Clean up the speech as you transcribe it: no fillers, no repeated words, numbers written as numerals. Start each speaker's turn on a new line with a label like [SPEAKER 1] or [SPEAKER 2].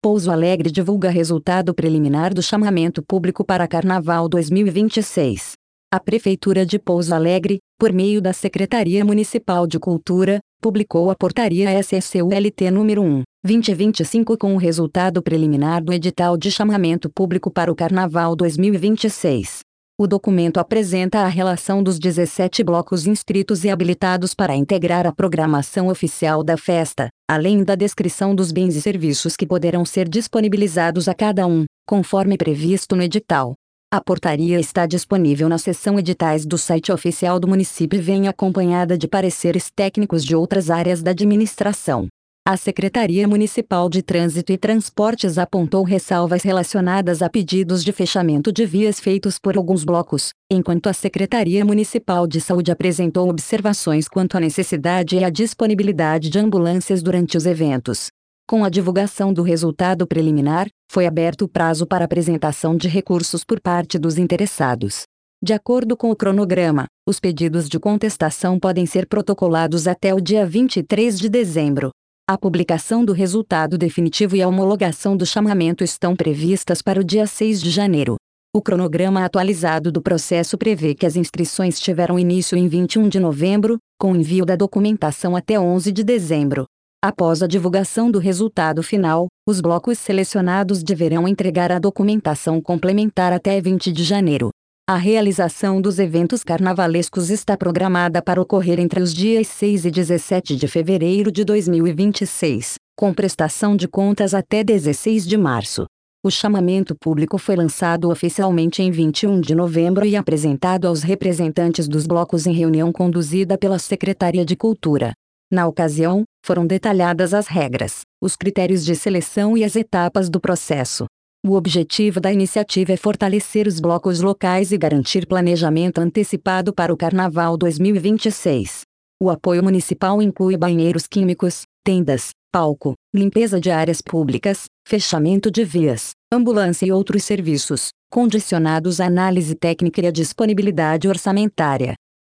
[SPEAKER 1] Pouso Alegre divulga resultado preliminar do chamamento público para Carnaval 2026. A Prefeitura de Pouso Alegre, por meio da Secretaria Municipal de Cultura, publicou a Portaria SSULT número 1/2025 com o resultado preliminar do edital de chamamento público para o Carnaval 2026. O documento apresenta a relação dos 17 blocos inscritos e habilitados para integrar a programação oficial da festa, além da descrição dos bens e serviços que poderão ser disponibilizados a cada um, conforme previsto no edital. A portaria está disponível na seção Editais do site oficial do município e vem acompanhada de pareceres técnicos de outras áreas da administração. A Secretaria Municipal de Trânsito e Transportes apontou ressalvas relacionadas a pedidos de fechamento de vias feitos por alguns blocos, enquanto a Secretaria Municipal de Saúde apresentou observações quanto à necessidade e à disponibilidade de ambulâncias durante os eventos. Com a divulgação do resultado preliminar, foi aberto o prazo para apresentação de recursos por parte dos interessados. De acordo com o cronograma, os pedidos de contestação podem ser protocolados até o dia 23 de dezembro. A publicação do resultado definitivo e a homologação do chamamento estão previstas para o dia 6 de janeiro. O cronograma atualizado do processo prevê que as inscrições tiveram início em 21 de novembro, com envio da documentação até 11 de dezembro. Após a divulgação do resultado final, os blocos selecionados deverão entregar a documentação complementar até 20 de janeiro. A realização dos eventos carnavalescos está programada para ocorrer entre os dias 6 e 17 de fevereiro de 2026, com prestação de contas até 16 de março. O chamamento público foi lançado oficialmente em 21 de novembro e apresentado aos representantes dos blocos em reunião conduzida pela Secretaria de Cultura. Na ocasião, foram detalhadas as regras, os critérios de seleção e as etapas do processo. O objetivo da iniciativa é fortalecer os blocos locais e garantir planejamento antecipado para o Carnaval 2026. O apoio municipal inclui banheiros químicos, tendas, palco, limpeza de áreas públicas, fechamento de vias, ambulância e outros serviços, condicionados à análise técnica e à disponibilidade orçamentária.